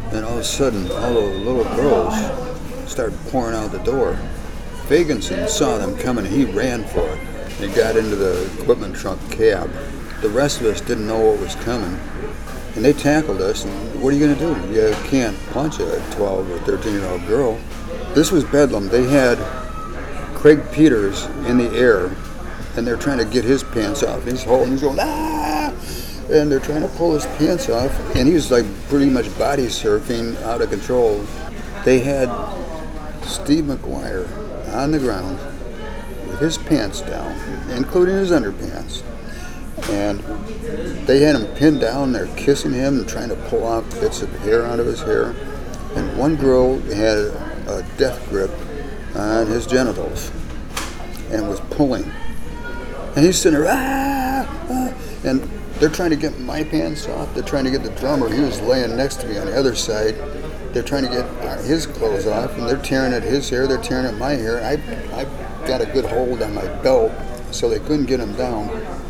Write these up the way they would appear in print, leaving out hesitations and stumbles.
And all of a sudden, all the little girls started pouring out the door. Fagenson saw them coming and he ran for it. He got into the equipment truck cab. The rest of us didn't know what was coming. And they tackled us. And what are you going to do? You can't punch a 12 or 13-year-old girl. This was Bedlam. They had Craig Peters in the air, and they're trying to get his pants off. He's holding, he's going, ah! And they're trying to pull his pants off, and he's like pretty much body surfing out of control. They had Steve McGuire on the ground with his pants down, including his underpants. And they had him pinned down, they're kissing him and trying to pull out bits of hair out of his hair. And one girl had a death grip on his genitals and was pulling. And he's sitting there, and they're trying to get my pants off. They're trying to get the drummer. He was laying next to me on the other side. They're trying to get his clothes off, and they're tearing at his hair. They're tearing at my hair. I got a good hold on my belt, so they couldn't get him down.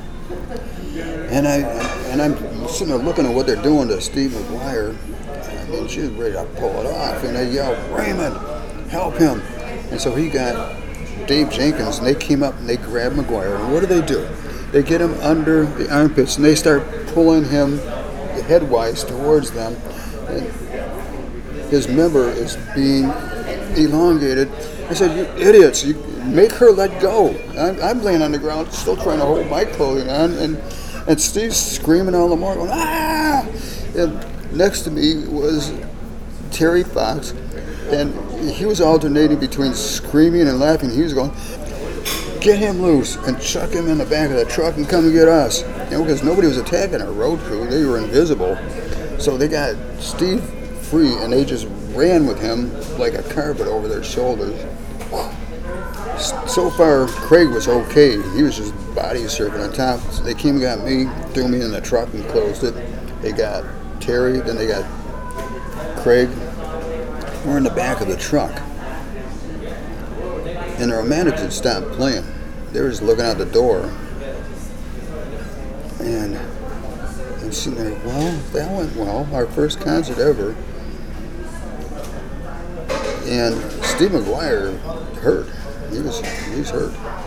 And I'm sitting there looking at what they're doing to Steve McGuire. I mean, she was ready to pull it off, and they yelled, "Raymond, help him!" And so he got Dave Jenkins, and they came up and they grabbed McGuire. And what do? They get him under the armpits, and they start pulling him headwise towards them. And his member is being elongated. I said, "You idiots! You make her let go." I'm laying on the ground, still trying to hold my clothing on, and Steve's screaming all the more, going, "Ah!" And next to me was Terry Fox, and he was alternating between screaming and laughing. He was going, "Get him loose and chuck him in the back of the truck and come and get us." Because nobody was attacking our road crew. They were invisible. So they got Steve free, and they just ran with him like a carpet over their shoulders. So far, Craig was okay. He was just body surfing on top. So they came and got me, threw me in the truck and closed it. They got Terry, then they got Craig. We're in the back of the truck. And the Romantics had stopped playing. They were just looking out the door. And I'm sitting there, well, that went well. Our first concert ever. And Steve McGuire hurt. He's hurt.